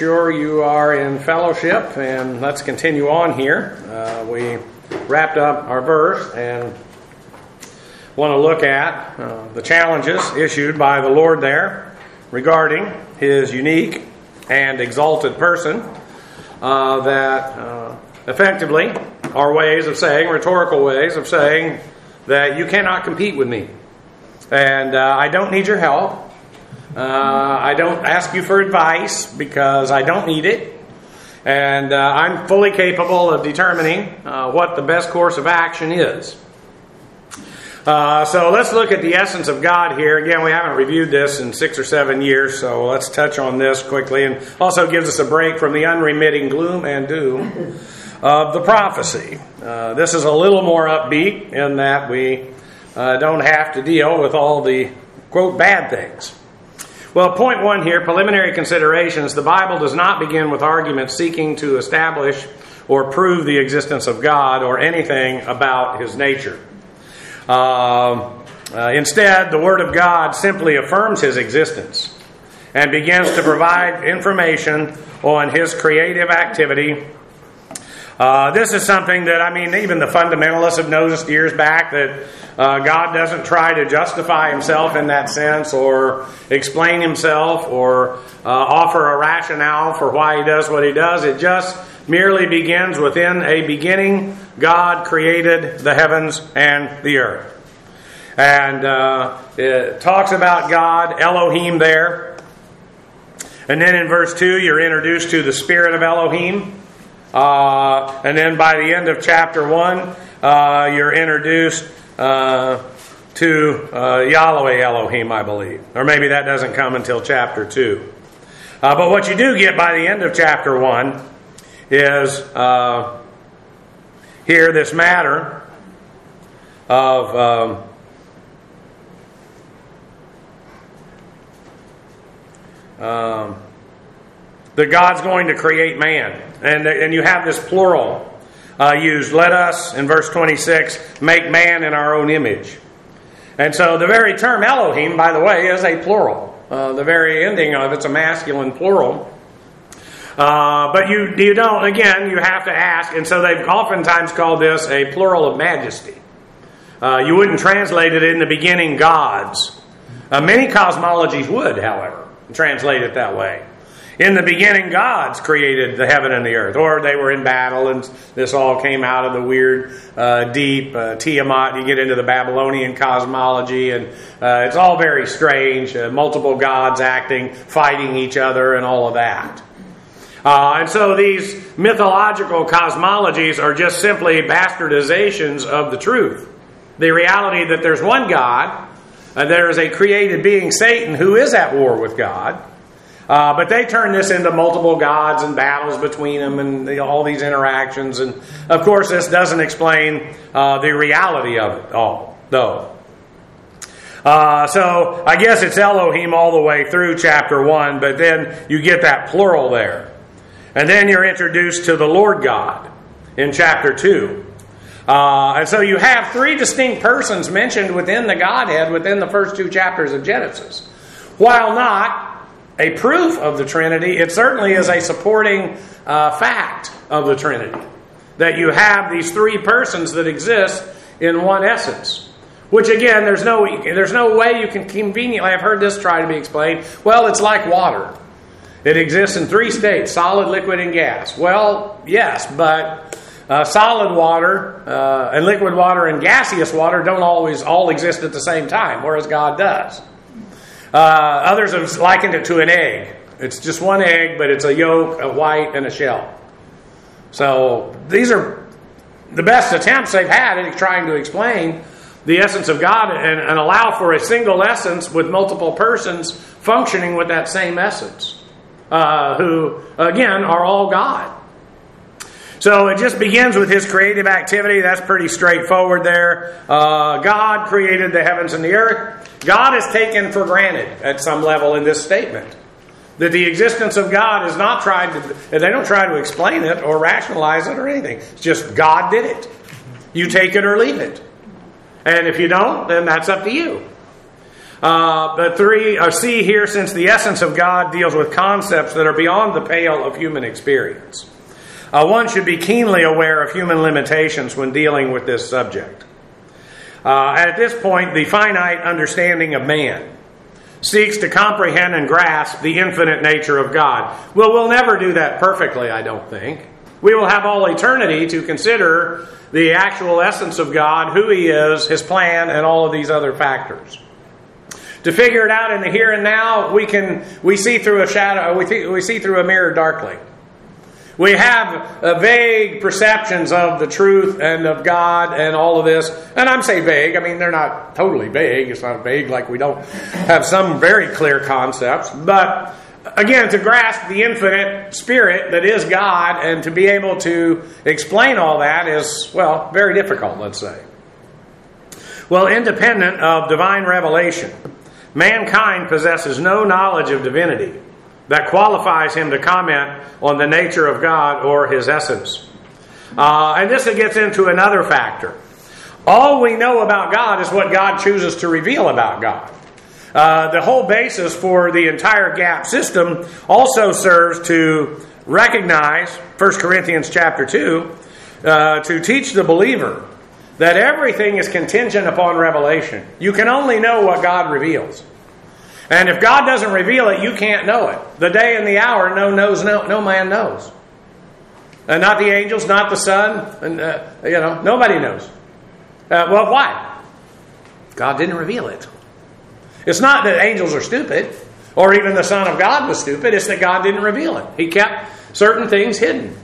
sure you are in fellowship, and let's continue on here. We wrapped up our verse and want to look at the challenges issued by the Lord there regarding His unique and exalted person that effectively are ways of saying, rhetorical ways of saying that you cannot compete with me. And I don't need your help. I don't ask you for advice because I don't need it. And I'm fully capable of determining what the best course of action is. So let's look at the essence of God here. Again, we haven't reviewed this in 6 or 7 years, so let's touch on this quickly. And also gives us a break from the unremitting gloom and doom of the prophecy. This is a little more upbeat in that we don't have to deal with all the, quote, bad things. Well, point one here, preliminary considerations. The Bible does not begin with arguments seeking to establish or prove the existence of God or anything about His nature. Instead, the Word of God simply affirms His existence and begins to provide information on His creative activity. This is something that, even the fundamentalists have noticed years back that God doesn't try to justify Himself in that sense or explain Himself or offer a rationale for why He does what He does. It just merely begins within a beginning. God created the heavens and the earth. And it talks about God, Elohim there. And then in verse 2, you're introduced to the spirit of Elohim. And then by the end of chapter 1, you're introduced to Yahweh Elohim, I believe. Or maybe that doesn't come until chapter 2. But what you do get by the end of chapter 1 is here this matter of that God's going to create man. And you have this plural used. Let us, in verse 26, make man in our own image. And so the very term Elohim, by the way, is a plural. The very ending of it's a masculine plural. But you don't, again, you have to ask. And so they've oftentimes called this a plural of majesty. You wouldn't translate it in the beginning gods. Many cosmologies would, however, translate it that way. In the beginning, gods created the heaven and the earth. Or they were in battle, and this all came out of the weird, deep Tiamat. You get into the Babylonian cosmology, and it's all very strange. Multiple gods acting, fighting each other, and all of that. And so these mythological cosmologies are just simply bastardizations of the truth. The reality that there's one God, and there is a created being, Satan, who is at war with God. But they turn this into multiple gods and battles between them and all these interactions. And, of course, this doesn't explain the reality of it all, though. So I guess it's Elohim all the way through chapter 1, but then you get that plural there. And then you're introduced to the Lord God in chapter 2. And so you have 3 distinct persons mentioned within the Godhead within the first 2 chapters of Genesis. While not a proof of the Trinity, it certainly is a supporting fact of the Trinity. That you have these 3 persons that exist in one essence. Which again, there's no way you can conveniently, I've heard this try to be explained, well, it's like water. It exists in 3 states, solid, liquid, and gas. Well, yes, but solid water and liquid water and gaseous water don't always all exist at the same time, whereas God does. Others have likened it to an egg. It's just one egg, but it's a yolk, a white, and a shell. So these are the best attempts they've had at trying to explain the essence of God and allow for a single essence with multiple persons functioning with that same essence, who, again, are all God. So it just begins with His creative activity. That's pretty straightforward there. God created the heavens and the earth. God is taken for granted at some level in this statement. That the existence of God is not they don't try to explain it or rationalize it or anything. It's just God did it. You take it or leave it. And if you don't, then that's up to you. But C here, since the essence of God deals with concepts that are beyond the pale of human experience. One should be keenly aware of human limitations when dealing with this subject. At this point, the finite understanding of man seeks to comprehend and grasp the infinite nature of God. Well, we'll never do that perfectly, I don't think. We will have all eternity to consider the actual essence of God, who He is, His plan, and all of these other factors. To figure it out in the here and now, we see through a shadow. We see through a mirror darkly. We have vague perceptions of the truth and of God and all of this. And I'm saying vague. I mean, they're not totally vague. It's not vague like we don't have some very clear concepts. But again, to grasp the infinite spirit that is God and to be able to explain all that is, well, very difficult, let's say. Well, independent of divine revelation, mankind possesses no knowledge of divinity that qualifies him to comment on the nature of God or His essence. And this gets into another factor. All we know about God is what God chooses to reveal about God. The whole basis for the entire gap system also serves to recognize, 1 Corinthians chapter 2, to teach the believer that everything is contingent upon revelation. You can only know what God reveals. And if God doesn't reveal it, you can't know it. The day and the hour no man knows. And not the angels, not the Son, and nobody knows. Well, why? God didn't reveal it. It's not that angels are stupid, or even the Son of God was stupid. It's that God didn't reveal it. He kept certain things hidden.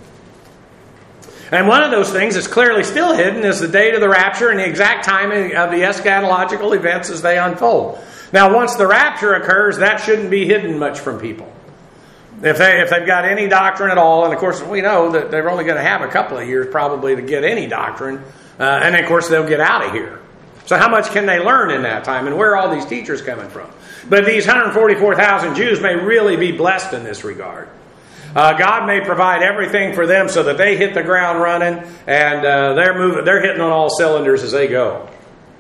And one of those things that's clearly still hidden is the date of the rapture and the exact timing of the eschatological events as they unfold. Now, once the rapture occurs, that shouldn't be hidden much from people. If they've got any doctrine at all, and of course we know that they're only going to have a couple of years probably to get any doctrine, and then of course they'll get out of here. So how much can they learn in that time, and where are all these teachers coming from? But these 144,000 Jews may really be blessed in this regard. God may provide everything for them so that they hit the ground running, and they're hitting on all cylinders as they go.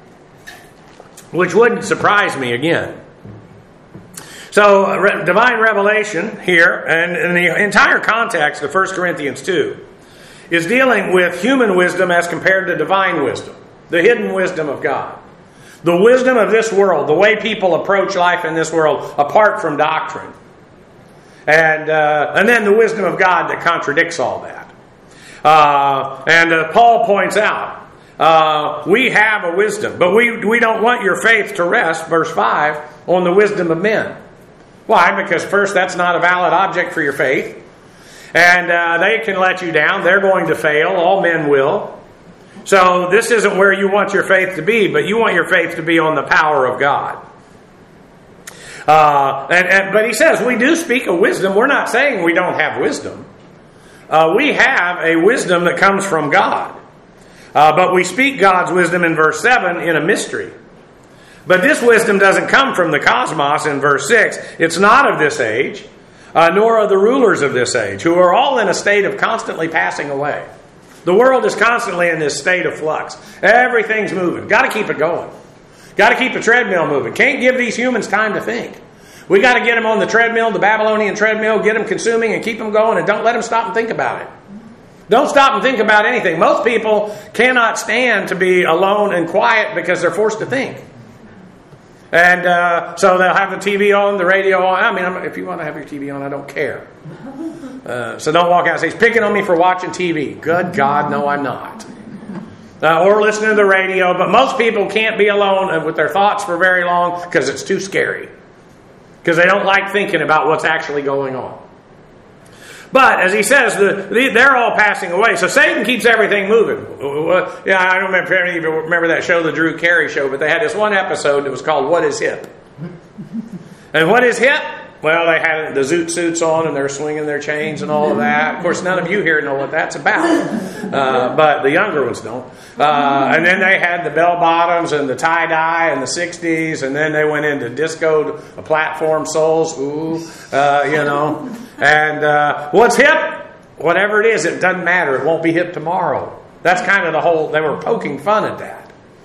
Which wouldn't surprise me again. So, divine revelation here, and in the entire context of 1 Corinthians 2, is dealing with human wisdom as compared to divine wisdom, the hidden wisdom of God. The wisdom of this world, the way people approach life in this world apart from doctrine. And then the wisdom of God that contradicts all that. Paul points out, we have a wisdom, but we don't want your faith to rest, verse 5, on the wisdom of men. Why? Because first, that's not a valid object for your faith. And they can let you down. They're going to fail. All men will. So this isn't where you want your faith to be, but you want your faith to be on the power of God. But he says, we do speak of wisdom. We're not saying we don't have wisdom. We have a wisdom that comes from God. But we speak God's wisdom in verse 7 in a mystery. But this wisdom doesn't come from the cosmos in verse 6. It's not of this age, nor are the rulers of this age, who are all in a state of constantly passing away. The world is constantly in this state of flux. Everything's moving. Got to keep it going. Got to keep the treadmill moving. Can't give these humans time to think. We got to get them on the treadmill, the Babylonian treadmill, get them consuming and keep them going, and don't let them stop and think about it. Don't stop and think about anything. Most people cannot stand to be alone and quiet because they're forced to think. And so they'll have the TV on, the radio on. I mean, if you want to have your TV on, I don't care. So don't walk out and say, he's picking on me for watching TV. Good God, no, I'm not. Or listening to the radio. But most people can't be alone with their thoughts for very long because it's too scary. Because they don't like thinking about what's actually going on. But, as he says, they're all passing away. So Satan keeps everything moving. Yeah, I don't remember if any of you remember that show, the Drew Carey Show, but they had this one episode that was called What is Hip? And what is hip? Well, they had the zoot suits on and they're swinging their chains and all of that. Of course, none of you here know what that's about. But the younger ones don't. And then they had the bell bottoms and the tie-dye in the 60s. And then they went into disco platform soles. And what's hip? Whatever it is, it doesn't matter. It won't be hip tomorrow. That's kind of the whole, they were poking fun at that.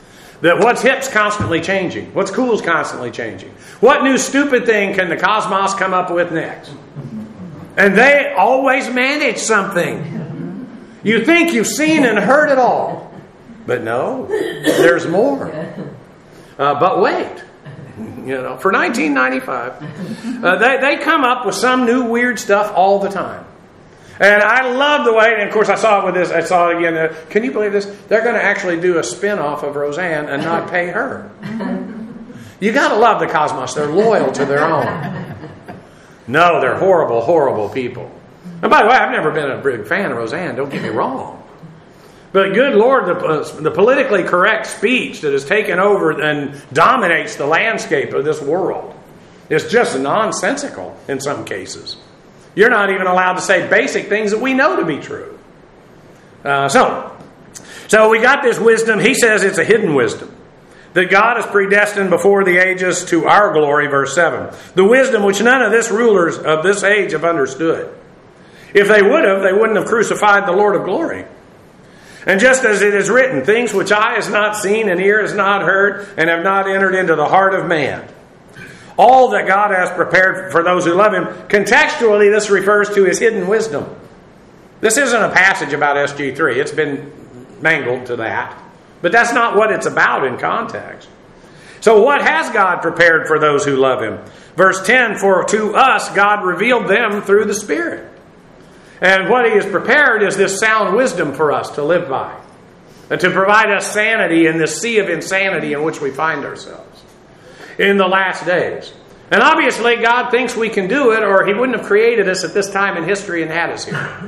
That what's hip's constantly changing. What's cool's constantly changing. What new stupid thing can the cosmos come up with next? And they always manage something. You think you've seen and heard it all. But no, there's more. But wait. For 1995, they come up with some new weird stuff all the time. And I love the way, and of course I saw it with this, I saw it again. Can you believe this? They're going to actually do a spin-off of Roseanne and not pay her. You got to love the cosmos. They're loyal to their own. No, they're horrible, horrible people. And by the way, I've never been a big fan of Roseanne, don't get me wrong. But good Lord, the politically correct speech that has taken over and dominates the landscape of this world is just nonsensical in some cases. You're not even allowed to say basic things that we know to be true. So we got this wisdom. He says it's a hidden wisdom. That God has predestined before the ages to our glory, verse 7. The wisdom which none of this rulers of this age have understood. If they would have, they wouldn't have crucified the Lord of glory. And just as it is written, things which eye has not seen and ear has not heard and have not entered into the heart of man. All that God has prepared for those who love Him. Contextually, this refers to His hidden wisdom. This isn't a passage about SG3. It's been mangled to that. But that's not what it's about in context. So what has God prepared for those who love Him? Verse 10, for to us God revealed them through the Spirit. And what He has prepared is this sound wisdom for us to live by. And to provide us sanity in this sea of insanity in which we find ourselves in the last days. And obviously God thinks we can do it, or He wouldn't have created us at this time in history and had us here.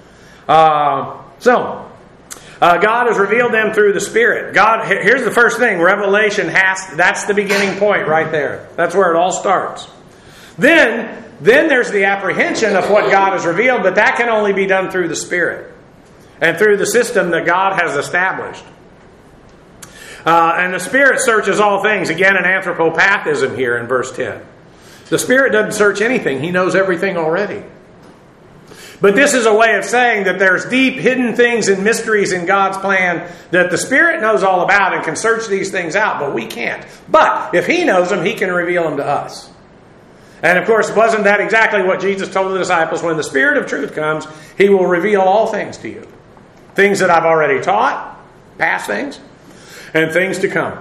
God has revealed them through the Spirit. God, here's the first thing. Revelation that's the beginning point right there. That's where it all starts. Then there's the apprehension of what God has revealed, but that can only be done through the Spirit and through the system that God has established. And the Spirit searches all things. Again, an anthropopathism here in verse 10. The Spirit doesn't search anything. He knows everything already. But this is a way of saying that there's deep hidden things and mysteries in God's plan that the Spirit knows all about and can search these things out, but we can't. But if He knows them, He can reveal them to us. And of course, wasn't that exactly what Jesus told the disciples? When the Spirit of truth comes, He will reveal all things to you. Things that I've already taught, past things, and things to come.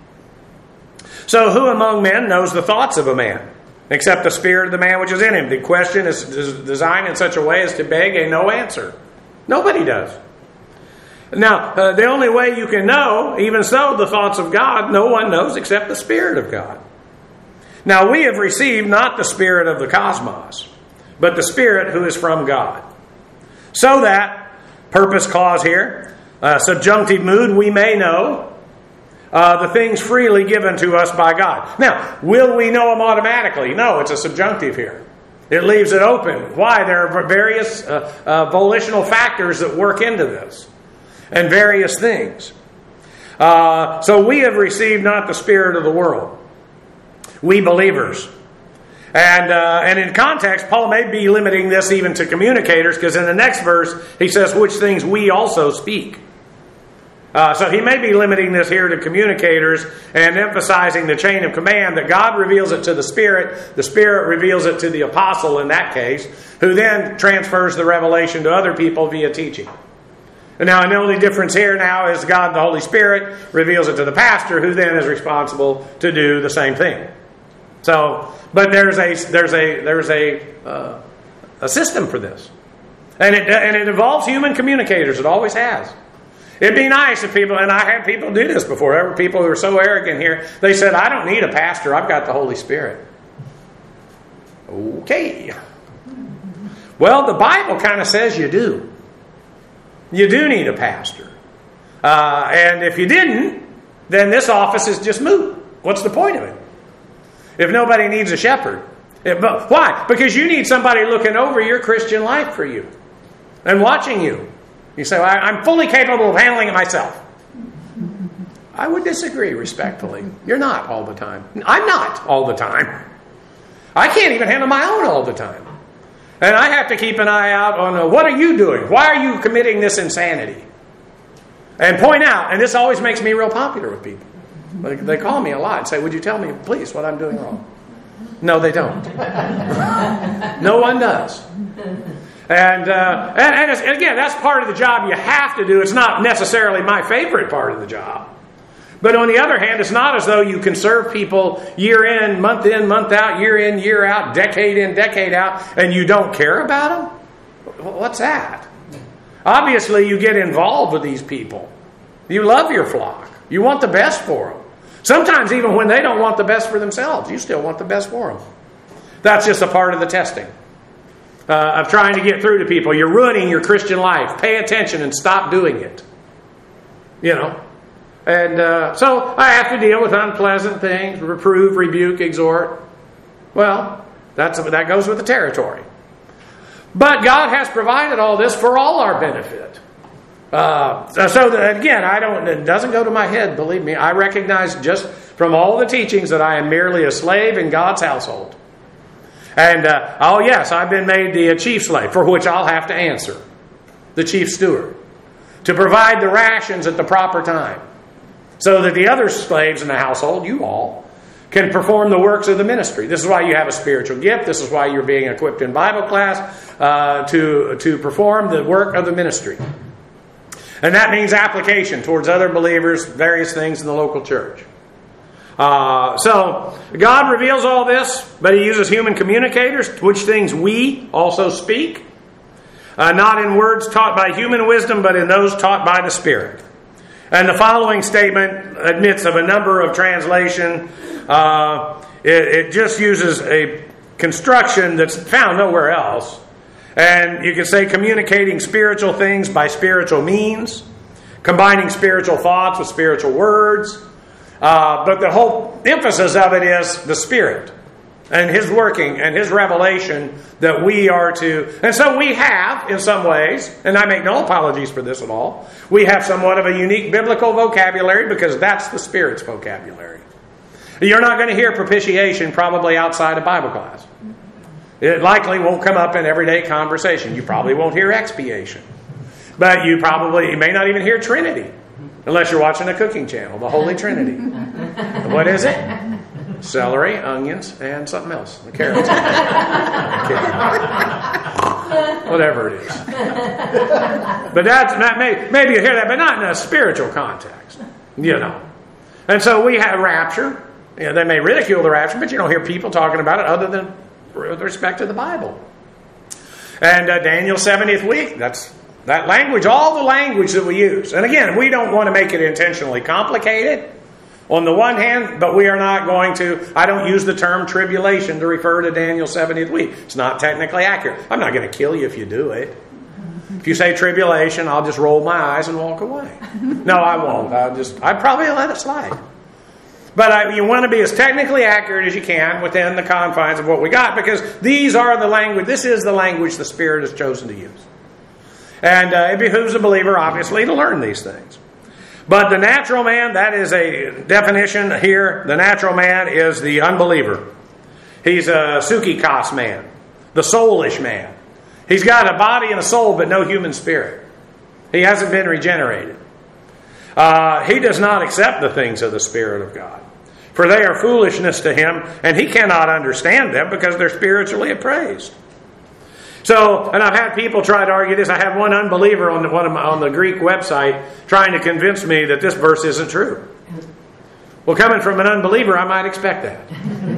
So who among men knows the thoughts of a man, except the spirit of the man which is in him? The question is designed in such a way as to beg a no answer. Nobody does. Now, the only way you can know, even so, the thoughts of God, no one knows except the Spirit of God. Now, we have received not the spirit of the cosmos, but the Spirit who is from God. So that, purpose clause here, subjunctive mood, we may know the things freely given to us by God. Now, will we know them automatically? No, it's a subjunctive here. It leaves it open. Why? There are various volitional factors that work into this. And various things. So we have received not the spirit of the world. We believers. And in context, Paul may be limiting this even to communicators, because in the next verse, he says, which things we also speak. So he may be limiting this here to communicators and emphasizing the chain of command, that God reveals it to the Spirit reveals it to the apostle in that case, who then transfers the revelation to other people via teaching. And now the only difference here now is God, the Holy Spirit, reveals it to the pastor, who then is responsible to do the same thing. So, but there's a system for this, and it involves human communicators. It always has. It'd be nice if people, and I had people do this before. There were people who were so arrogant here. They said, "I don't need a pastor. I've got the Holy Spirit." Okay. Well, the Bible kind of says you do. You do need a pastor. And if you didn't, then this office is just moot. What's the point of it? If nobody needs a shepherd. Why? Because you need somebody looking over your Christian life for you and watching you. You say, well, I'm fully capable of handling it myself. I would disagree respectfully. You're not all the time. I'm not all the time. I can't even handle my own all the time. And I have to keep an eye out on what are you doing? Why are you committing this insanity? And point out, and this always makes me real popular with people. They call me a lot and say, would you tell me, please, what I'm doing wrong? No, they don't. No one does. And again, that's part of the job you have to do. It's not necessarily my favorite part of the job. But on the other hand, it's not as though you can serve people year in, month out, year in, year out, decade in, decade out, and you don't care about them. What's that? Obviously, you get involved with these people. You love your flock. You want the best for them. Sometimes even when they don't want the best for themselves, you still want the best for them. That's just a part of the testing of trying to get through to people. You're ruining your Christian life. Pay attention and stop doing it. You know. And so I have to deal with unpleasant things, reprove, rebuke, exhort. Well, that goes with the territory. But God has provided all this for all our benefit. So that, again, it doesn't go to my head, believe me. I recognize just from all the teachings that I am merely a slave in God's household. And, oh yes, I've been made the chief slave, for which I'll have to answer. The chief steward. To provide the rations at the proper time. So that the other slaves in the household, you all, can perform the works of the ministry. This is why you have a spiritual gift. This is why you're being equipped in Bible class to perform the work of the ministry. And that means application towards other believers, various things in the local church. So God reveals all this, but He uses human communicators, which things we also speak. Not in words taught by human wisdom, but in those taught by the Spirit. And the following statement admits of a number of translation. It just uses a construction that's found nowhere else. And you can say communicating spiritual things by spiritual means, combining spiritual thoughts with spiritual words. But the whole emphasis of it is the Spirit and His working and His revelation that we are to. And so we have, in some ways, and I make no apologies for this at all, we have somewhat of a unique biblical vocabulary because that's the Spirit's vocabulary. You're not going to hear propitiation probably outside of Bible class. It likely won't come up in everyday conversation. You probably won't hear expiation. But you may not even hear Trinity. Unless you're watching a cooking channel, the Holy Trinity. What is it? Celery, onions, and something else. The carrots. Whatever it is. But maybe you hear that, but not in a spiritual context. You know. And so we have rapture. You know, they may ridicule the rapture, but you don't hear people talking about it other than with respect to the Bible. And Daniel's 70th week, that's that language, all the language that we use. And again, we don't want to make it intentionally complicated on the one hand, but we are not going to, I don't use the term tribulation to refer to Daniel's 70th week. It's not technically accurate. I'm not going to kill you if you do it. If you say tribulation, I'll just roll my eyes and walk away. No, I won't. I'd probably let it slide. But you want to be as technically accurate as you can within the confines of what we got, because these are the language, this is the language the Spirit has chosen to use. And it behooves a believer, obviously, to learn these things. But the natural man, that is a definition here. The natural man is the unbeliever. He's a psychikos man, the soulish man. He's got a body and a soul, but no human spirit. He hasn't been regenerated. He does not accept the things of the Spirit of God. For they are foolishness to him, and he cannot understand them because they're spiritually appraised. So, and I've had people try to argue this. I had one unbeliever on the Greek website trying to convince me that this verse isn't true. Well, coming from an unbeliever, I might expect that.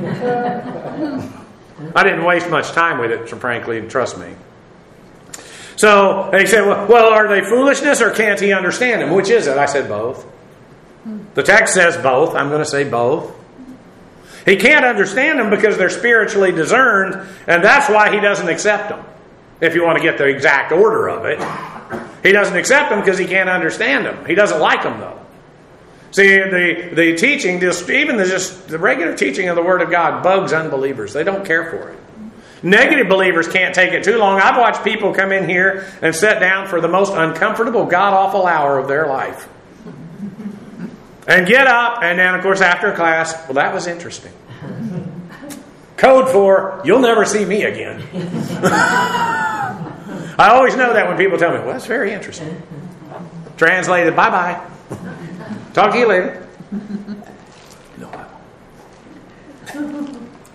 I didn't waste much time with it, frankly, trust me. So they said, well, are they foolishness or can't he understand them? Which is it? I said both. The text says both. I'm going to say both. He can't understand them because they're spiritually discerned, and that's why he doesn't accept them. If you want to get the exact order of it. He doesn't accept them because he can't understand them. He doesn't like them, though. See, the teaching, even the regular teaching of the Word of God bugs unbelievers. They don't care for it. Negative believers can't take it too long. I've watched people come in here and sit down for the most uncomfortable, god-awful hour of their life. And get up, and then, of course, after class, well, that was interesting. Code for, you'll never see me again. I always know that when people tell me, well, that's very interesting. Translated, bye-bye. Talk to you later.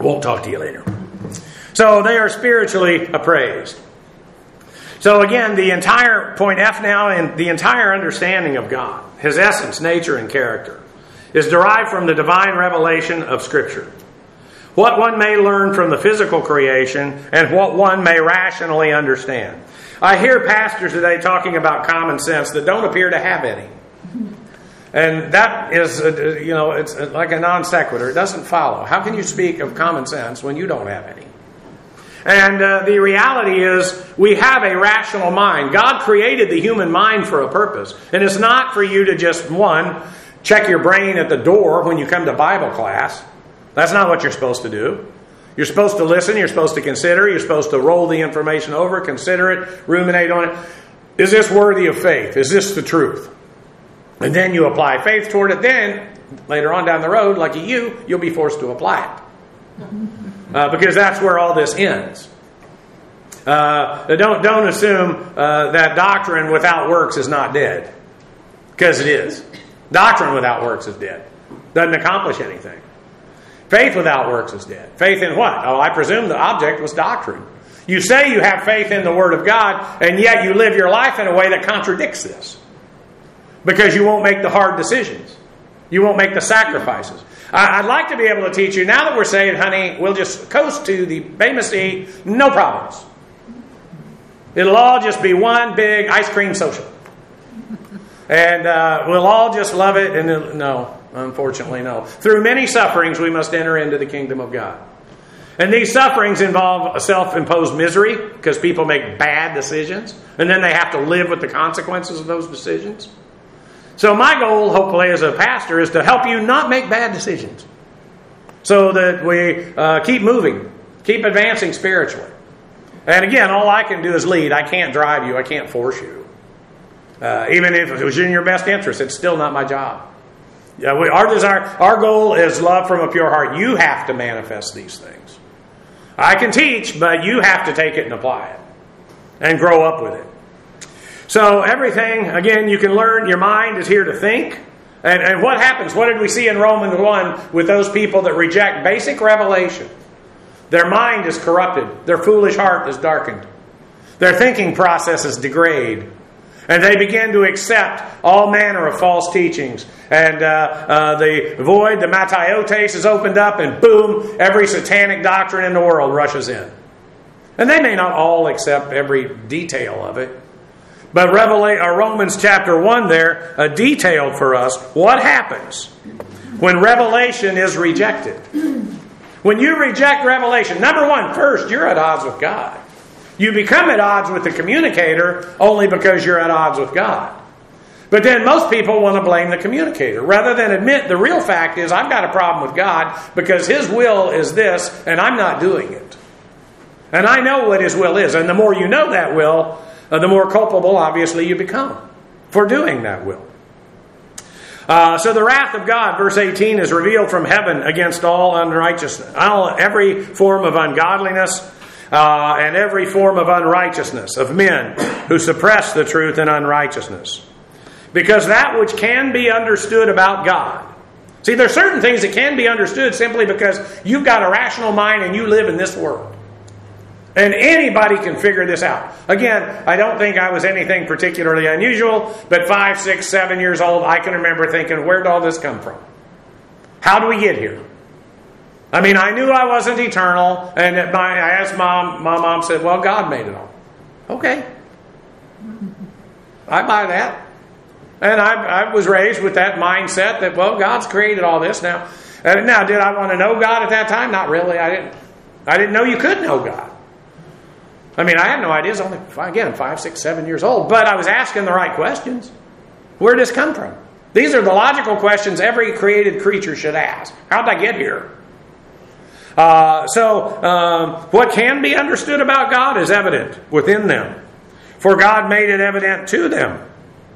Won't talk to you later. So they are spiritually appraised. So again, the entire point F now, and the entire understanding of God, His essence, nature, and character, is derived from the divine revelation of Scripture. What one may learn from the physical creation and what one may rationally understand. I hear pastors today talking about common sense that don't appear to have any. And that is, it's like a non sequitur. It doesn't follow. How can you speak of common sense when you don't have any? And the reality is we have a rational mind. God created the human mind for a purpose. And it's not for you to just, check your brain at the door when you come to Bible class. That's not what you're supposed to do. You're supposed to listen. You're supposed to consider. You're supposed to roll the information over, consider it, ruminate on it. Is this worthy of faith? Is this the truth? And then you apply faith toward it. Then, later on down the road, lucky you'll be forced to apply it. Because that's where all this ends. Don't assume that doctrine without works is not dead. Because it is. Doctrine without works is dead. Doesn't accomplish anything. Faith without works is dead. Faith in what? I presume the object was doctrine. You say you have faith in the Word of God, and yet you live your life in a way that contradicts this. Because you won't make the hard decisions. You won't make the sacrifices. I'd like to be able to teach you, now that we're saying, honey, we'll just coast to the Bema Sea, no problems. It'll all just be one big ice cream social. And we'll all just love it. And no, unfortunately, no. Through many sufferings, we must enter into the kingdom of God. And these sufferings involve a self-imposed misery because people make bad decisions. And then they have to live with the consequences of those decisions. So my goal, hopefully, as a pastor, is to help you not make bad decisions. So that we keep moving, keep advancing spiritually. And again, all I can do is lead. I can't drive you. I can't force you. Even if it was in your best interest, it's still not my job. Our goal is love from a pure heart. You have to manifest these things. I can teach, but you have to take it and apply it. And grow up with it. So everything, again, you can learn. Your mind is here to think. And what happens? What did we see in Romans 1 with those people that reject basic revelation? Their mind is corrupted. Their foolish heart is darkened. Their thinking processes degrade. And they begin to accept all manner of false teachings. And the void, the matiotes, is opened up, and boom, every satanic doctrine in the world rushes in. And they may not all accept every detail of it. But Romans chapter 1 there detailed for us what happens when revelation is rejected. When you reject revelation, number one, first, you're at odds with God. You become at odds with the communicator only because you're at odds with God. But then most people want to blame the communicator rather than admit the real fact is I've got a problem with God because His will is this and I'm not doing it. And I know what His will is. And the more you know that will, the more culpable obviously you become for doing that will. So the wrath of God, verse 18, is revealed from heaven against all unrighteousness, every form of ungodliness, and every form of unrighteousness of men who suppress the truth in unrighteousness. Because that which can be understood about God. See, there are certain things that can be understood simply because you've got a rational mind and you live in this world. And anybody can figure this out. Again, I don't think I was anything particularly unusual, but 5, 6, 7 years old, I can remember thinking, where did all this come from? How do we get here? I mean, I knew I wasn't eternal, and I asked Mom. My mom said, well, God made it all. Okay. I buy that. And I was raised with that mindset that, well, God's created all this now. Now, did I want to know God at that time? Not really. I didn't know you could know God. I mean, I had no idea. It's only, again, 5, 6, 7 years old. But I was asking the right questions. Where did this come from? These are the logical questions every created creature should ask. How did I get here? What can be understood about God is evident within them. For God made it evident to them.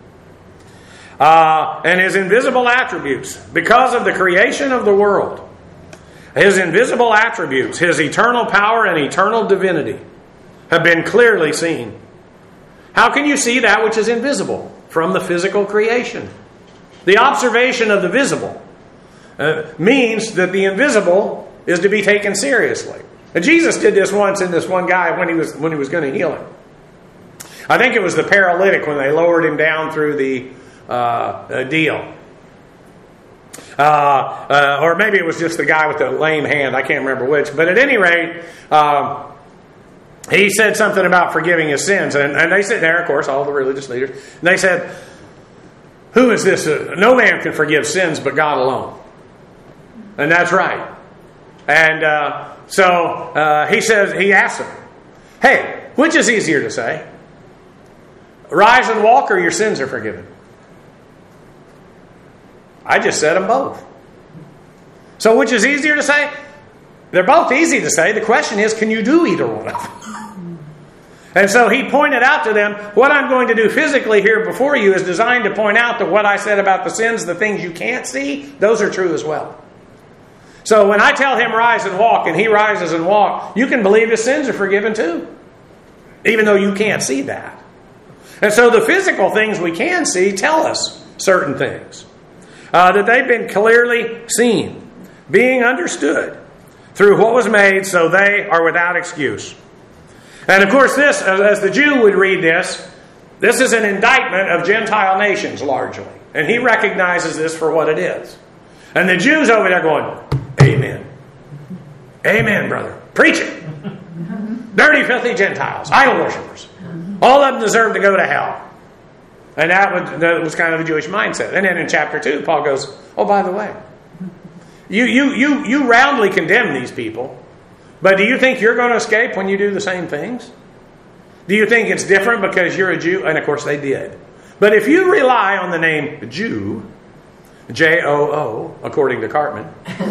And His invisible attributes, because of the creation of the world, His invisible attributes, His eternal power and eternal divinity, have been clearly seen. How can you see that which is invisible? From the physical creation. The observation of the visible means that the invisible is to be taken seriously. And Jesus did this once in this one guy when he was going to heal him. I think it was the paralytic when they lowered him down through the deal. Or maybe it was just the guy with the lame hand. I can't remember which. But at any rate, he said something about forgiving his sins. And they sit there, of course, all the religious leaders. And they said, who is this? No man can forgive sins but God alone. And that's right. And so he asked him, hey, which is easier to say? Rise and walk, or your sins are forgiven? I just said them both. So which is easier to say? They're both easy to say. The question is, can you do either one of them? And so he pointed out to them, what I'm going to do physically here before you is designed to point out that what I said about the sins, the things you can't see, those are true as well. So when I tell him rise and walk, and he rises and walks, you can believe his sins are forgiven too. Even though you can't see that. And so the physical things we can see tell us certain things. That they've been clearly seen, being understood through what was made, so they are without excuse. And of course this, as the Jew would read this is an indictment of Gentile nations largely. And he recognizes this for what it is. And the Jews over there going, amen. Amen, brother. Preach it. Dirty, filthy Gentiles, idol worshippers. All of them deserve to go to hell. And that was kind of the Jewish mindset. And then in chapter 2, Paul goes, oh, by the way, you roundly condemn these people, but do you think you're going to escape when you do the same things? Do you think it's different because you're a Jew? And of course they did. But if you rely on the name Jew, J-O-O, according to Cartman,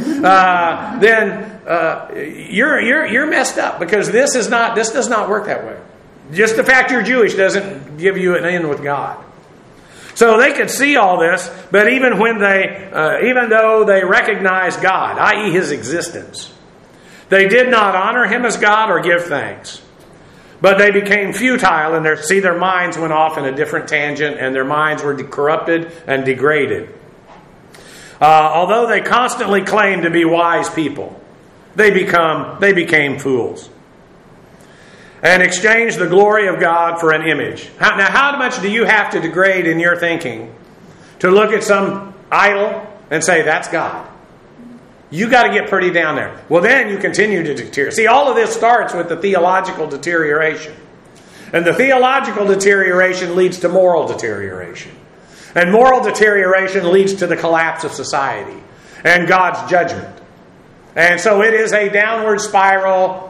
then you're messed up, because this does not work that way. Just the fact you're Jewish doesn't give you an in with God. So they could see all this, but even though they recognized God, i.e. His existence, they did not honor Him as God or give thanks. But they became futile, and their minds went off in a different tangent, and their minds were corrupted and degraded. Although they constantly claimed to be wise people, they became fools. And exchanged the glory of God for an image. Now, how much do you have to degrade in your thinking to look at some idol and say, that's God? You got to get pretty down there. Well, then you continue to deteriorate. See, all of this starts with the theological deterioration. And the theological deterioration leads to moral deterioration. And moral deterioration leads to the collapse of society and God's judgment. And so it is a downward spiral.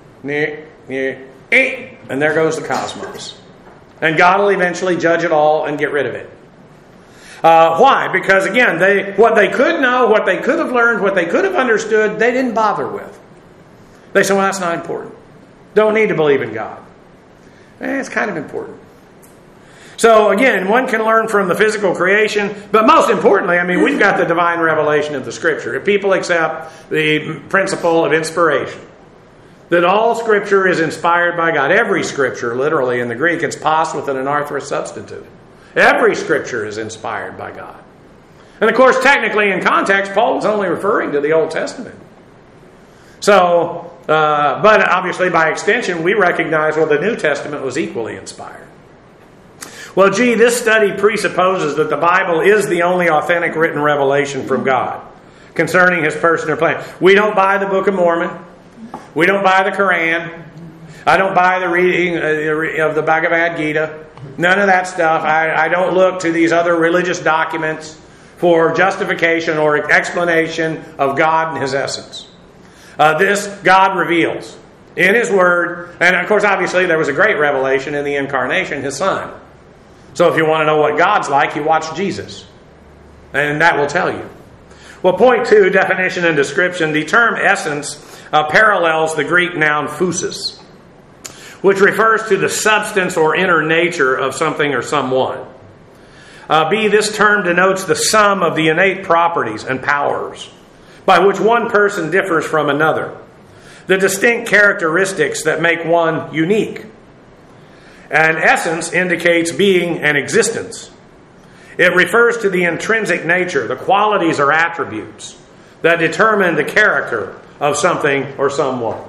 And there goes the cosmos. And God will eventually judge it all and get rid of it. Why? Because again, what they could know, what they could have learned, what they could have understood, they didn't bother with. They said, well, that's not important. Don't need to believe in God. It's kind of important. So again, one can learn from the physical creation, but most importantly, we've got the divine revelation of the Scripture. If people accept the principle of inspiration, that all Scripture is inspired by God. Every Scripture, literally in the Greek, it's pos with an anarthrous substantive. Every Scripture is inspired by God. And of course, technically in context, Paul was only referring to the Old Testament. So, but obviously by extension, we recognize, the New Testament was equally inspired. Well, this study presupposes that the Bible is the only authentic written revelation from God concerning His person or plan. We don't buy the Book of Mormon. We don't buy the Quran. I don't buy the reading of the Bhagavad Gita. None of that stuff. I don't look to these other religious documents for justification or explanation of God and His essence. This God reveals in His Word. And of course, obviously, there was a great revelation in the Incarnation, His Son. So if you want to know what God's like, you watch Jesus. And that will tell you. Well, point 2, definition and description. The term essence parallels the Greek noun phusis, which refers to the substance or inner nature of something or someone. This term denotes the sum of the innate properties and powers by which one person differs from another, the distinct characteristics that make one unique. And essence indicates being and existence. It refers to the intrinsic nature, the qualities or attributes that determine the character of something or someone.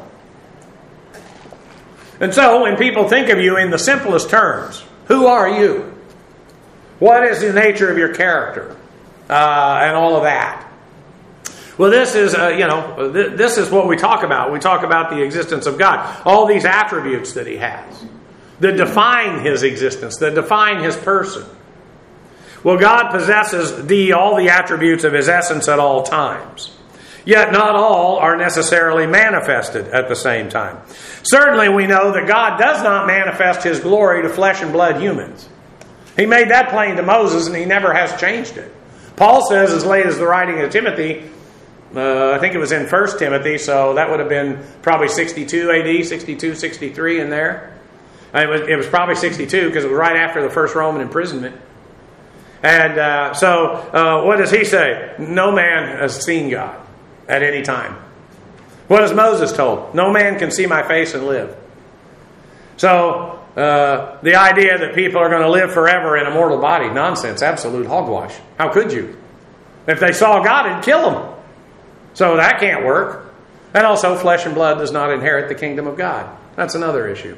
And so when people think of you in the simplest terms, who are you? What is the nature of your character? And all of that. Well, this is, this is what we talk about. We talk about the existence of God. All these attributes that He has that define His existence, that define His person. Well, God possesses all the attributes of His essence at all times. Yet not all are necessarily manifested at the same time. Certainly we know that God does not manifest His glory to flesh and blood humans. He made that plain to Moses, and He never has changed it. Paul says, as late as the writing of Timothy, I think it was in 1 Timothy, so that would have been probably 62 AD, 62, 63 in there. It was probably 62 because it was right after the first Roman imprisonment. And so what does he say? No man has seen God at any time. What is Moses told? No man can see my face and live. So the idea that people are going to live forever in a mortal body, nonsense, absolute hogwash. How could you? If they saw God, it'd kill them. So that can't work. And also, flesh and blood does not inherit the kingdom of God. That's another issue.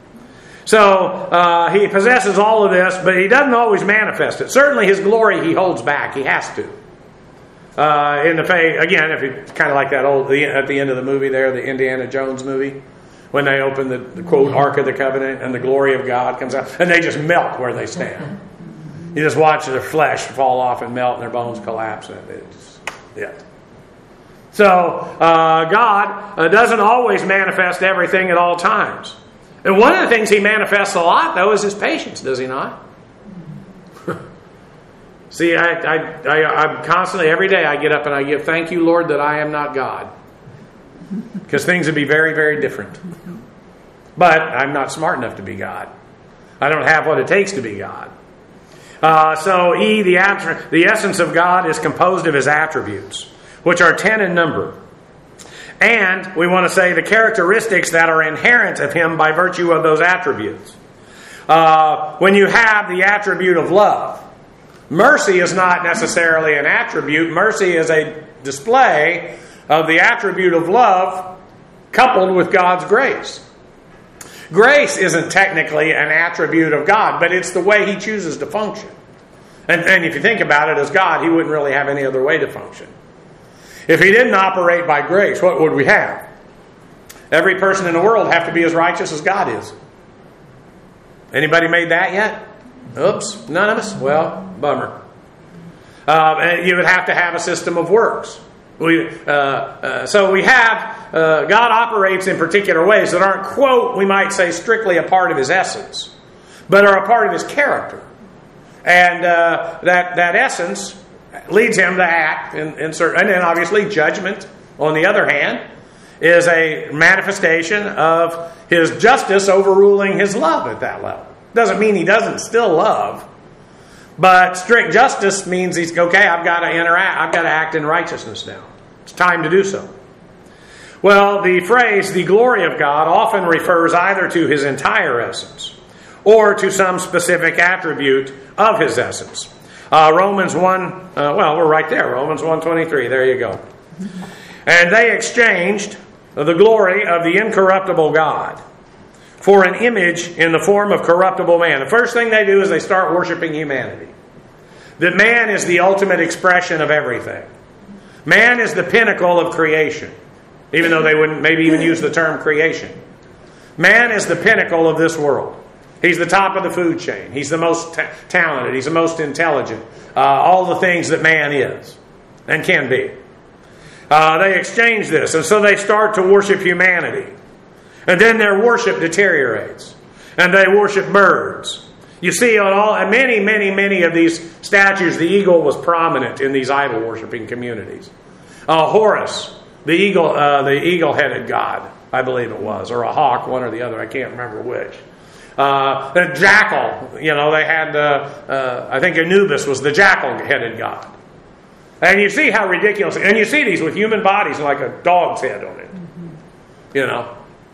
So He possesses all of this, but He doesn't always manifest it. Certainly His glory He holds back. He has to. In the faith, again, if it's kind of like that old at the end of the movie there, the Indiana Jones movie, when they open the quote Ark of the Covenant and the glory of God comes out, and they just melt where they stand. You just watch their flesh fall off and melt, and their bones collapse. So God doesn't always manifest everything at all times. And one of the things He manifests a lot, though, is His patience, does He not? See, I'm constantly, every day I get up and I give, thank you, Lord, that I am not God. Because things would be very, very different. But I'm not smart enough to be God. I don't have what it takes to be God. So the essence of God is composed of His attributes, which are 10 in number. And we want to say the characteristics that are inherent of Him by virtue of those attributes. When you have the attribute of love, mercy is not necessarily an attribute. Mercy is a display of the attribute of love coupled with God's grace. Grace isn't technically an attribute of God, but it's the way He chooses to function. And if you think about it, as God, He wouldn't really have any other way to function. If He didn't operate by grace, what would we have? Every person in the world have to be as righteous as God is. Anybody made that yet? Oops, none of us? Well, bummer. And you would have to have a system of works. So we have, God operates in particular ways that aren't, quote, we might say strictly a part of His essence, but are a part of His character. And that essence leads Him to act in certain, and then obviously judgment, on the other hand, is a manifestation of His justice overruling His love at that level. Doesn't mean He doesn't still love, but strict justice means He's, okay, I've got to interact, I've got to act in righteousness now. It's time to do so. Well, the phrase, the glory of God, often refers either to His entire essence or to some specific attribute of His essence. Romans 1, we're right there. Romans 1:23. There you go. And they exchanged the glory of the incorruptible God for an image in the form of corruptible man. The first thing they do is they start worshiping humanity. That man is the ultimate expression of everything. Man is the pinnacle of creation. Even though they wouldn't maybe even use the term creation. Man is the pinnacle of this world. He's the top of the food chain. He's the most talented. He's the most intelligent. All the things that man is and can be. They exchange this. And so they start to worship humanity. And then their worship deteriorates. And they worship birds. You see, on many of these statues, the eagle was prominent in these idol-worshiping communities. Horus, the eagle-headed god, I believe it was, or a hawk, one or the other, I can't remember which. The jackal, they had, I think Anubis was the jackal-headed god. And you see how ridiculous, and you see these with human bodies like a dog's head on it.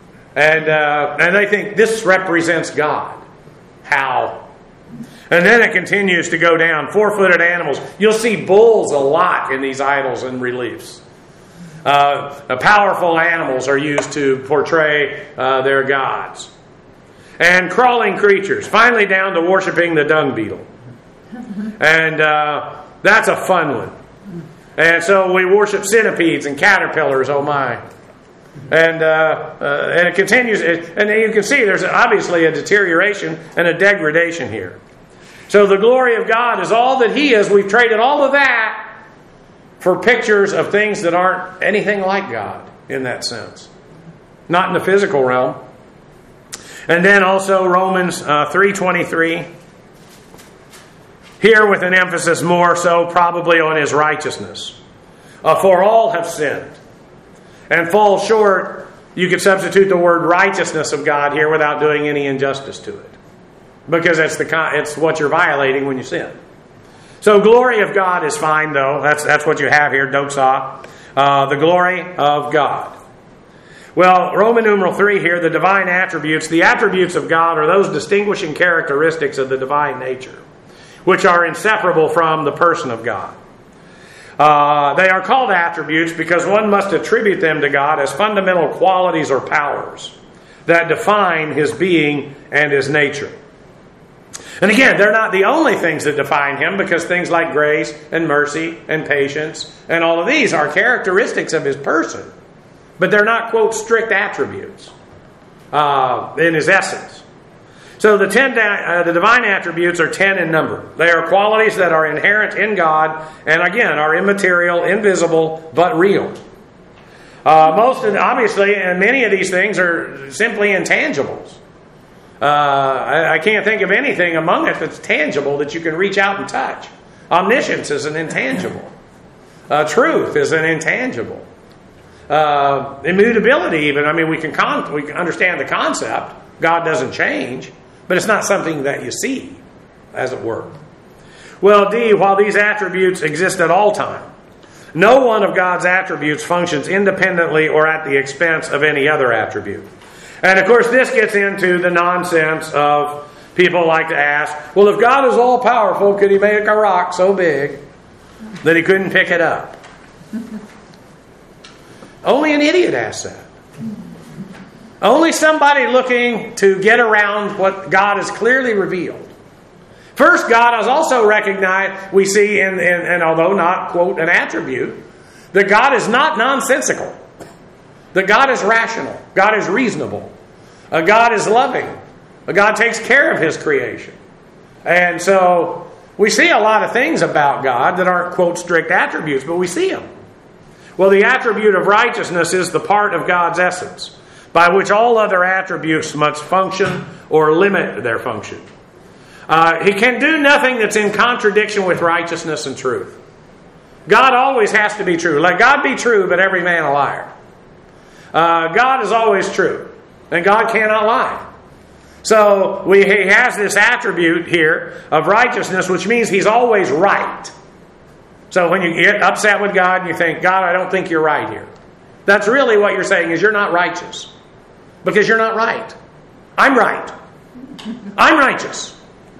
And they think this represents God. How? And then it continues to go down. 4-footed animals. You'll see bulls a lot in these idols and reliefs. Powerful animals are used to portray their gods. And crawling creatures, finally down to worshiping the dung beetle. And that's a fun one. And so we worship centipedes and caterpillars, oh my. And it continues, and you can see there's obviously a deterioration and a degradation here. So the glory of God is all that He is. We've traded all of that for pictures of things that aren't anything like God in that sense. Not in the physical realm. And then also Romans 3:23. Here with an emphasis more so probably on His righteousness. For all have sinned and fall short. You could substitute the word righteousness of God here without doing any injustice to it. Because it's what you're violating when you sin. So glory of God is fine though. That's what you have here, doxa. The glory of God. Well, Roman numeral 3 here, the divine attributes. The attributes of God are those distinguishing characteristics of the divine nature, which are inseparable from the person of God. They are called attributes because one must attribute them to God as fundamental qualities or powers that define His being and His nature. And again, they're not the only things that define Him, because things like grace and mercy and patience and all of these are characteristics of His person. But they're not, quote, strict attributes in His essence. So the divine attributes are 10 in number. They are qualities that are inherent in God and, again, are immaterial, invisible, but real. Obviously, and many of these things are simply intangibles. I can't think of anything among it that's tangible that you can reach out and touch. Omniscience is an intangible. Truth is an intangible. Immutability even. I mean, we can understand the concept. God doesn't change. But it's not something that you see, as it were. Well, D, while these attributes exist at all time, no one of God's attributes functions independently or at the expense of any other attribute. And of course, this gets into the nonsense of people like to ask, well, if God is all powerful, could He make a rock so big that He couldn't pick it up? Only an idiot asks that. Only somebody looking to get around what God has clearly revealed. First, God has also recognized, we see, and although not, quote, an attribute, that God is not nonsensical. That God is rational. God is reasonable. God is loving. God takes care of His creation. And so, we see a lot of things about God that aren't, quote, strict attributes, but we see them. Well, the attribute of righteousness is the part of God's essence, by which all other attributes must function or limit their function. He can do nothing that's in contradiction with righteousness and truth. God always has to be true. Let God be true, but every man a liar. God is always true, and God cannot lie. So He has this attribute here of righteousness, which means He's always right. So when you get upset with God and you think, God, I don't think you're right here. That's really what you're saying, is you're not righteous. Because you're not right. I'm right. I'm righteous.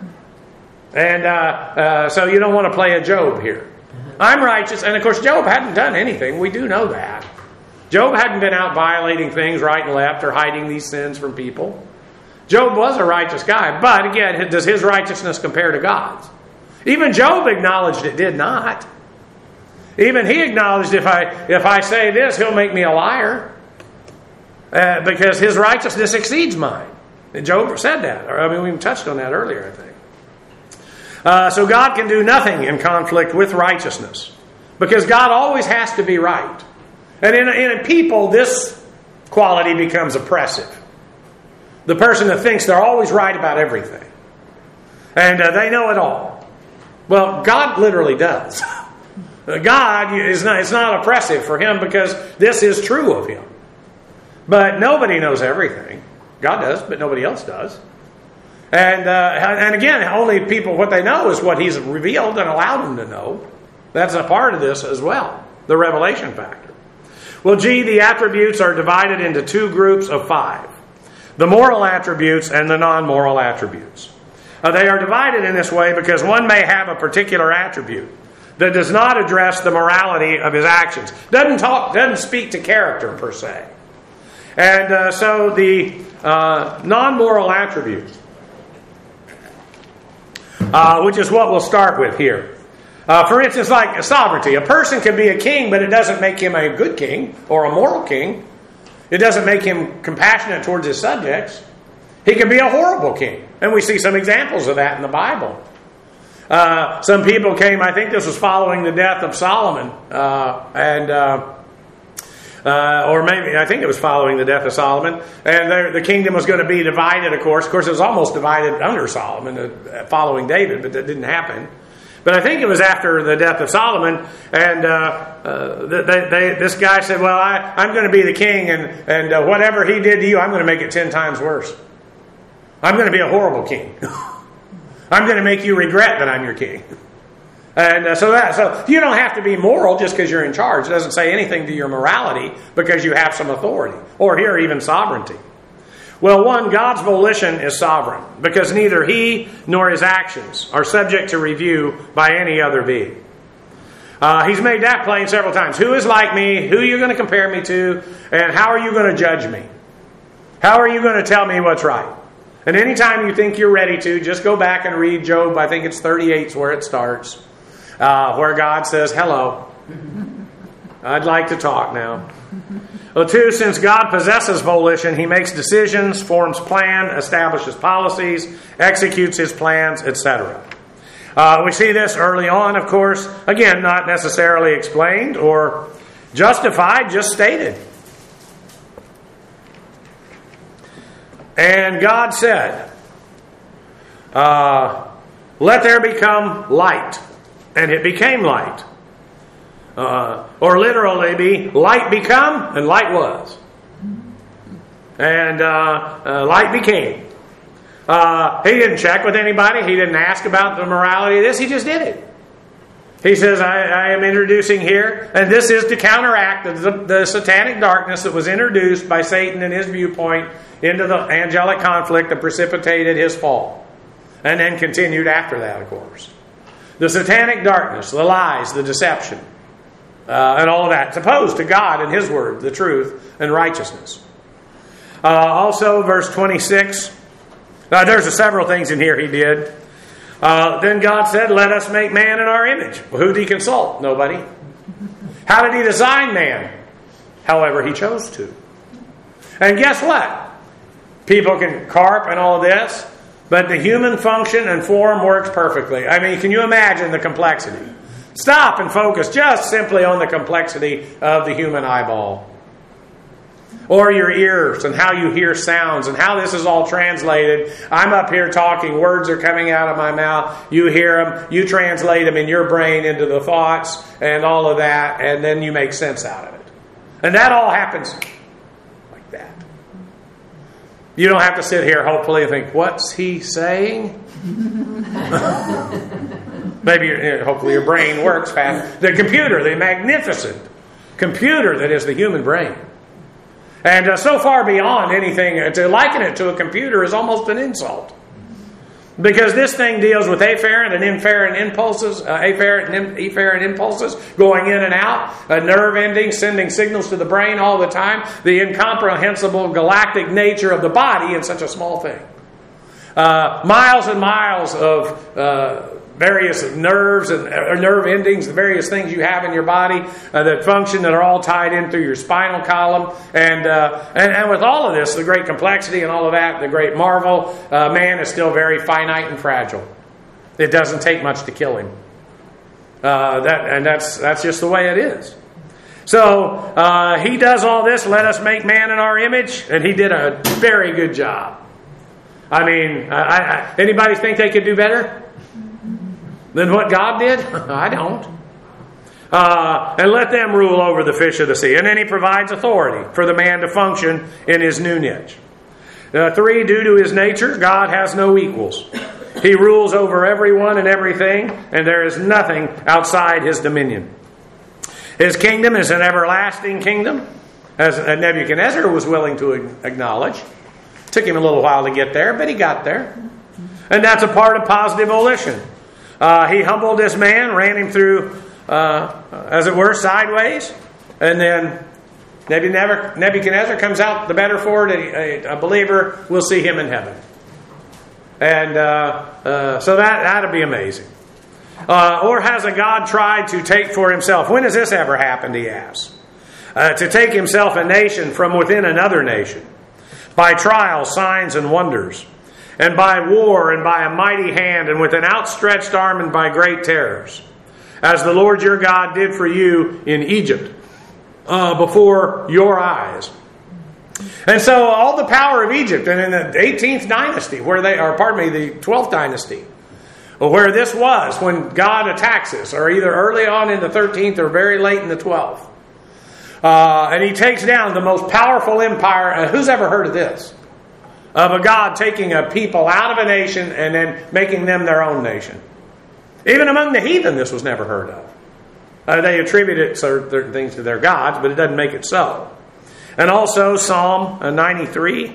And so you don't want to play a Job here. I'm righteous. And of course, Job hadn't done anything. We do know that. Job hadn't been out violating things right and left or hiding these sins from people. Job was a righteous guy. But again, does his righteousness compare to God's? Even Job acknowledged it did not. Even he acknowledged, if I say this, He'll make me a liar. Because His righteousness exceeds mine. And Job said that. We touched on that earlier, I think. So God can do nothing in conflict with righteousness. Because God always has to be right. And in people, this quality becomes oppressive. The person that thinks they're always right about everything. And they know it all. Well, God literally does. God is not, it's not oppressive for Him because this is true of Him. But nobody knows everything. God does, but nobody else does. And again, only people, what they know is what He's revealed and allowed them to know. That's a part of this as well, the revelation factor. Well, G, the attributes are divided into two groups of 5. The moral attributes and the non-moral attributes. They are divided in this way because one may have a particular attribute that does not address the morality of his actions. Doesn't speak to character per se. And so the non-moral attributes, which is what we'll start with here. For instance, like sovereignty. A person can be a king, but it doesn't make him a good king or a moral king. It doesn't make him compassionate towards his subjects. He can be a horrible king. And we see some examples of that in the Bible. Some people came, I think this was following the death of Solomon, or maybe, I think it was following the death of Solomon, and the kingdom was going to be divided, of course. Of course, it was almost divided under Solomon, following David, but that didn't happen. But I think it was after the death of Solomon, and this guy said, well, I'm going to be the king, and whatever he did to you, I'm going to make it 10 times worse. I'm going to be a horrible king. I'm going to make you regret that I'm your king. And so you don't have to be moral just because you're in charge. It doesn't say anything to your morality because you have some authority, or here even sovereignty. Well, one, God's volition is sovereign because neither he nor his actions are subject to review by any other being. He's made that plain several times. Who is like me? Who are you going to compare me to? And how are you going to judge me? How are you going to tell me what's right? And anytime you think you're ready to, just go back and read Job. I think it's 38 is where it starts, where God says, hello, I'd like to talk now. Well, 2, since God possesses volition, he makes decisions, forms plan, establishes policies, executes his plans, etc. We see this early on, of course. Again, not necessarily explained or justified, just stated. And God said, let there become light. And it became light. Or literally be light become, and light was. And light became. He didn't check with anybody. He didn't ask about the morality of this. He just did it. He says, I am introducing here, and this is to counteract the satanic darkness that was introduced by Satan and his viewpoint into the angelic conflict that precipitated his fall. And then continued after that, of course. The satanic darkness, the lies, the deception, and all of that. It's opposed to God and his word, the truth and righteousness. Also, verse 26. There's several things in here he did. Then God said, let us make man in our image. Well, who did he consult? Nobody. How did he design man? However he chose to. And guess what? People can carp and all of this, but the human function and form works perfectly. I mean, can you imagine the complexity? Stop and focus just simply on the complexity of the human eyeball. Or your ears and how you hear sounds and how this is all translated. I'm up here talking, words are coming out of my mouth. You hear them, you translate them in your brain into the thoughts and all of that, and then you make sense out of it. And that all happens like that. You don't have to sit here, hopefully, and think, what's he saying? Maybe, hopefully your brain works fast. The computer, the magnificent computer that is the human brain. And so far beyond anything, to liken it to a computer is almost an insult. Because this thing deals with afferent and inferent impulses, afferent and efferent impulses going in and out, a nerve ending, sending signals to the brain all the time, the incomprehensible galactic nature of the body in such a small thing. Miles and miles of various nerves and nerve endings, the various things you have in your body that function, that are all tied in through your spinal column. And with all of this, the great complexity and all of that, the great marvel, man is still very finite and fragile. It doesn't take much to kill him. That's just the way it is. So he does all this, let us make man in our image, and he did a very good job. I mean, anybody think they could do better than what God did? I don't. And let them rule over the fish of the sea. And then he provides authority for the man to function in his new niche. 3, due to his nature, God has no equals. He rules over everyone and everything, and there is nothing outside his dominion. His kingdom is an everlasting kingdom, as Nebuchadnezzar was willing to acknowledge. Took him a little while to get there, but he got there. And that's a part of positive volition. He humbled this man, ran him through as it were, sideways. And then Nebuchadnezzar comes out the better for it. A believer will see him in heaven. And so that'll be amazing. Or has a God tried to take for himself? When has this ever happened, he asks. To take himself a nation from within another nation, by trials, signs, and wonders, and by war, and by a mighty hand, and with an outstretched arm, and by great terrors, as the Lord your God did for you in Egypt, before your eyes. And so all the power of Egypt, and in the 18th dynasty, the 12th dynasty, where this was when God attacks us, or either early on in the 13th or very late in the 12th. And he takes down the most powerful empire. Who's ever heard of this? Of a God taking a people out of a nation and then making them their own nation. Even among the heathen, this was never heard of. They attribute certain things to their gods, but it doesn't make it so. And also Psalm 93.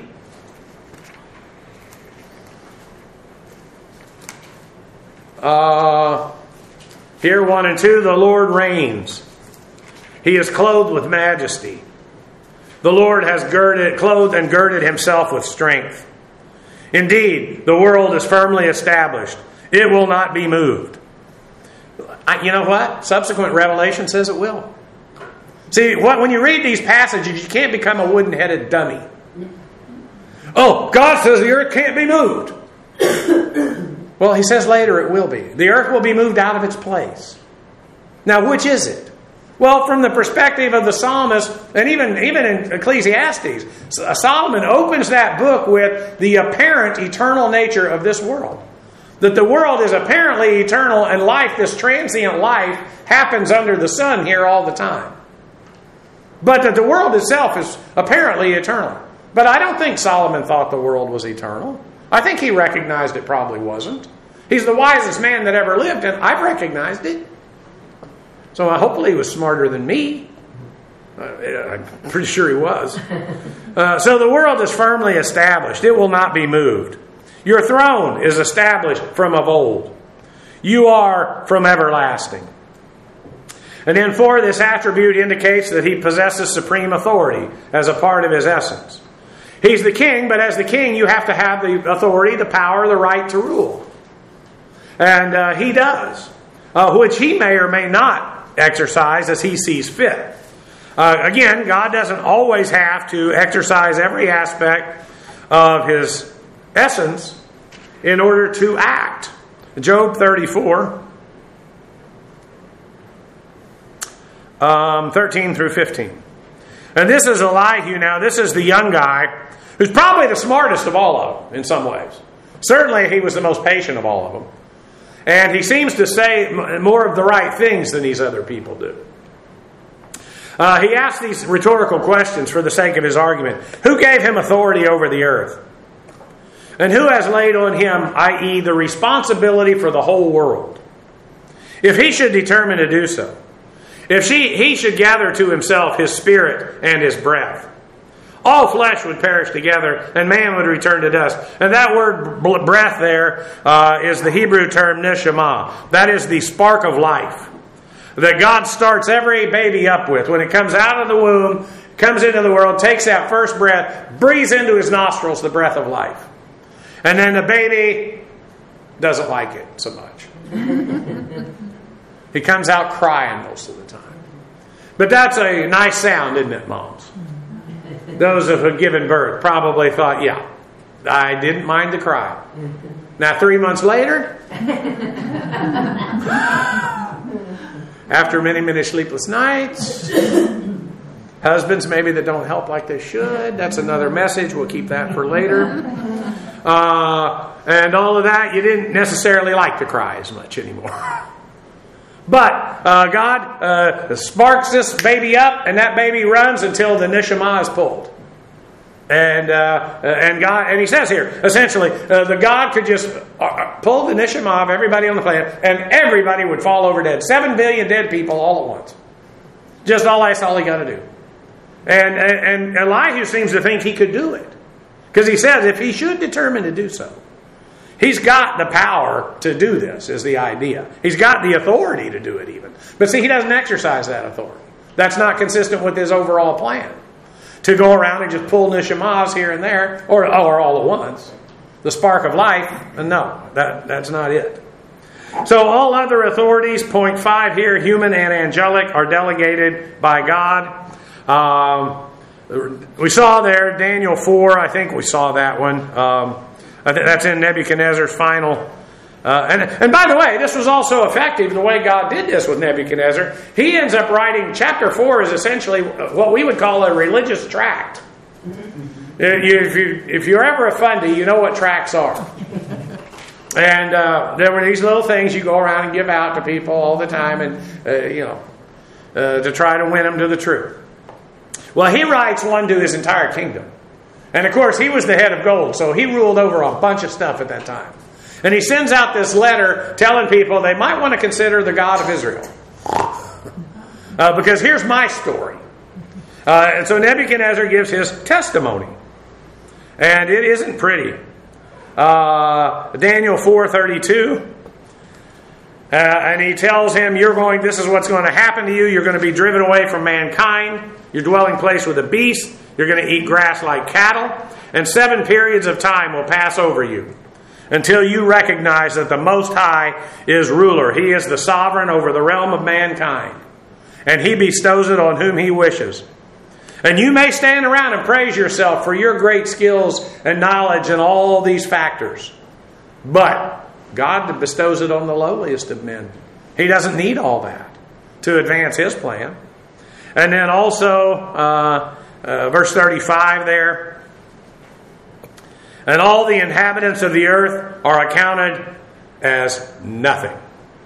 Here 1 and 2, the Lord reigns. He is clothed with majesty. The Lord has clothed and girded himself with strength. Indeed, the world is firmly established. It will not be moved. You know what? Subsequent revelation says it will. See, when you read these passages, you can't become a wooden-headed dummy. Oh, God says the earth can't be moved. Well, he says later it will be. The earth will be moved out of its place. Now, which is it? Well, from the perspective of the psalmist, and even in Ecclesiastes, Solomon opens that book with the apparent eternal nature of this world. That the world is apparently eternal, and life, this transient life, happens under the sun here all the time. But that the world itself is apparently eternal. But I don't think Solomon thought the world was eternal. I think he recognized it probably wasn't. He's the wisest man that ever lived, and I've recognized it. So hopefully he was smarter than me. I'm pretty sure he was. So the world is firmly established. It will not be moved. Your throne is established from of old. You are from everlasting. And then 4, this attribute indicates that he possesses supreme authority as a part of his essence. He's the king, but as the king you have to have the authority, the power, the right to rule. And he does, which he may or may not exercise as he sees fit. Again, God doesn't always have to exercise every aspect of his essence in order to act. Job 34, 13 through 15. And this is Elihu now. This is the young guy who's probably the smartest of all of them in some ways. Certainly he was the most patient of all of them. And he seems to say more of the right things than these other people do. He asks these rhetorical questions for the sake of his argument. Who gave him authority over the earth? And who has laid on him, i.e., the responsibility for the whole world? If he should determine to do so. If he should gather to himself his spirit and his breath. All flesh would perish together, and man would return to dust. And that word breath there is the Hebrew term neshama. That is the spark of life that God starts every baby up with. When it comes out of the womb, comes into the world, takes that first breath, breathes into his nostrils the breath of life. And then the baby doesn't like it so much. He comes out crying most of the time. But that's a nice sound, isn't it, moms? Those who have given birth probably thought, yeah, I didn't mind the cry. Now 3 months later, after many, many sleepless nights, husbands maybe that don't help like they should, that's another message, we'll keep that for later. And all of that, you didn't necessarily like to cry as much anymore. But God sparks this baby up, and that baby runs until the neshama is pulled. And God, and he says here, essentially, the God could just pull the neshama of everybody on the planet, and everybody would fall over dead. 7 billion dead people all at once. That's all he got to do. And Elihu seems to think he could do it, because he says if he should determine to do so, He's got the power to do this, is the idea. He's got the authority to do it even. But see, he doesn't exercise that authority. That's not consistent with his overall plan. To go around and just pull neshamas here and there, or all at once. The spark of life, no, that's not it. So all other authorities, point 5 here, human and angelic, are delegated by God. We saw there, Daniel 4, I think we saw that one. I think that's in Nebuchadnezzar's final. And by the way, this was also effective the way God did this with Nebuchadnezzar. He ends up writing, chapter 4 is essentially what we would call a religious tract. If you're ever a fundy, you know what tracts are. And there were these little things you go around and give out to people all the time, and to try to win them to the truth. Well, he writes one to his entire kingdom. And of course, he was the head of gold, so he ruled over a bunch of stuff at that time. And he sends out this letter telling people they might want to consider the God of Israel. Because here's my story. And so Nebuchadnezzar gives his testimony. And it isn't pretty. Daniel 4:32. And he tells him, this is what's going to happen to you. You're going to be driven away from mankind. Your dwelling place with a beast. You're going to eat grass like cattle. And 7 periods of time will pass over you, until you recognize that the Most High is ruler. He is the sovereign over the realm of mankind. And He bestows it on whom He wishes. And you may stand around and praise yourself for your great skills and knowledge and all these factors. But God bestows it on the lowliest of men. He doesn't need all that to advance His plan. And then also, verse 35 there. And all the inhabitants of the earth are accounted as nothing.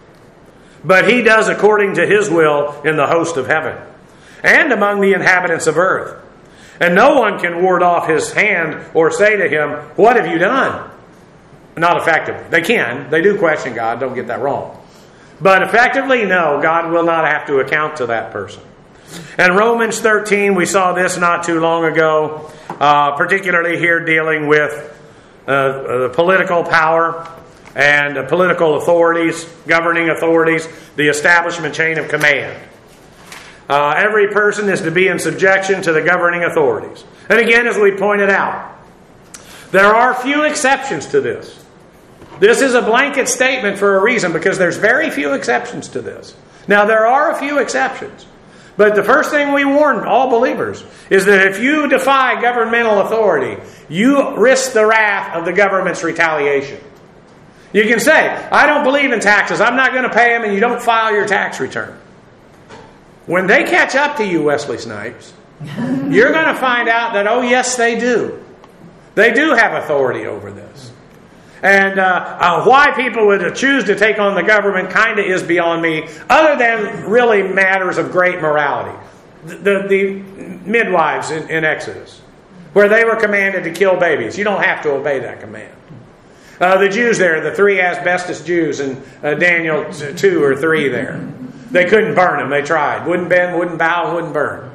But He does according to His will in the host of heaven, and among the inhabitants of earth. And no one can ward off His hand or say to Him, what have you done? Not effectively. They can. They do question God. Don't get that wrong. But effectively, no. God will not have to account to that person. And Romans 13, we saw this not too long ago, particularly here dealing with the political power and political authorities, governing authorities, the establishment chain of command. Every person is to be in subjection to the governing authorities. And again, as we pointed out, there are few exceptions to this. This is a blanket statement for a reason, because there's very few exceptions to this. Now, there are a few exceptions. But the first thing we warn all believers is that if you defy governmental authority, you risk the wrath of the government's retaliation. You can say, I don't believe in taxes, I'm not going to pay them, and you don't file your tax return. When they catch up to you, Wesley Snipes, you're going to find out that, oh yes, they do. They do have authority over this. And why people would choose to take on the government kind of is beyond me, other than really matters of great morality. The midwives in Exodus, where they were commanded to kill babies. You don't have to obey that command. The Jews there, the 3 asbestos Jews in Daniel 2 or 3 there. They couldn't burn them. They tried. Wouldn't bend, wouldn't bow, wouldn't burn.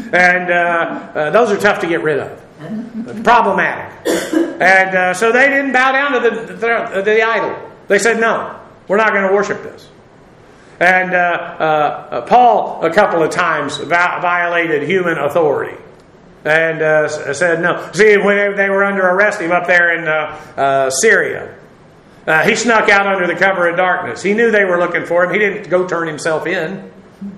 And those are tough to get rid of. Problematic. And so they didn't bow down to the idol. They said, no, we're not going to worship this. And Paul, a couple of times, violated human authority. And said no. See, when they were under arrest, him up there in Syria, he snuck out under the cover of darkness. He knew they were looking for him. He didn't go turn himself in.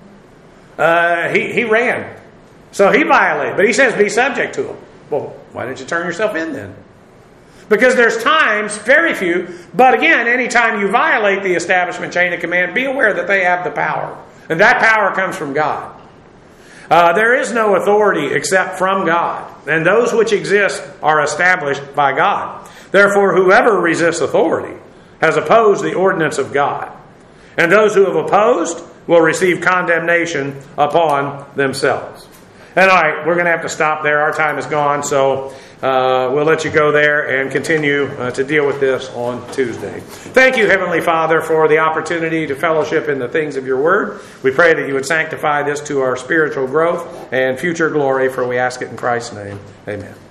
He ran. So he violated. But he says, be subject to them. Well, why didn't you turn yourself in then? Because there's times, very few, but again, anytime you violate the establishment chain of command, be aware that they have the power. And that power comes from God. There is no authority except from God. And those which exist are established by God. Therefore, whoever resists authority has opposed the ordinance of God. And those who have opposed will receive condemnation upon themselves. And all right, we're going to have to stop there. Our time is gone, so we'll let you go there and continue to deal with this on Tuesday. Thank you, Heavenly Father, for the opportunity to fellowship in the things of your word. We pray that you would sanctify this to our spiritual growth and future glory, for we ask it in Christ's name. Amen.